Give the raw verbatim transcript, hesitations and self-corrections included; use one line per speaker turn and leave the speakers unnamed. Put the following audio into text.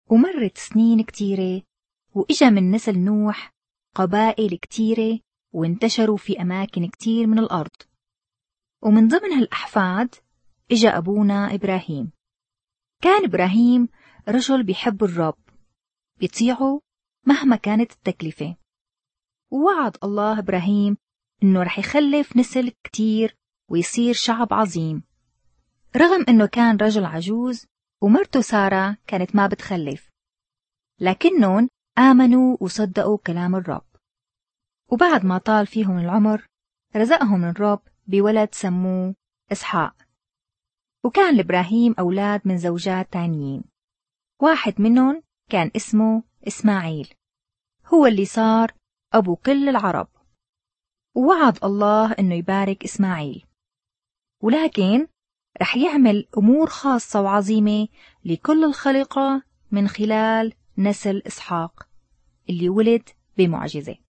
ومرت سنين كتيرة، وإجا من نسل نوح قبائل كتيرة وانتشروا في أماكن كتير من الأرض. ومن ضمن هالأحفاد إجا أبونا إبراهيم. كان إبراهيم رجل بيحب الرب، بيطيعه مهما كانت التكلفة. ووعد الله إبراهيم إنه رح يخلف نسل كتير ويصير شعب عظيم، رغم إنه كان رجل عجوز ومرته سارة كانت ما بتخلف، لكنهم آمنوا وصدقوا كلام الرب. وبعد ما طال فيهم العمر رزقهم الرب بولد سموه إسحاق. وكان لإبراهيم أولاد من زوجات تانيين، واحد منهم كان اسمه إسماعيل، هو اللي صار أبو كل العرب. ووعد الله إنه يبارك إسماعيل، ولكن رح يعمل أمور خاصة وعظيمة لكل الخليقة من خلال نسل إسحاق اللي ولد بمعجزة.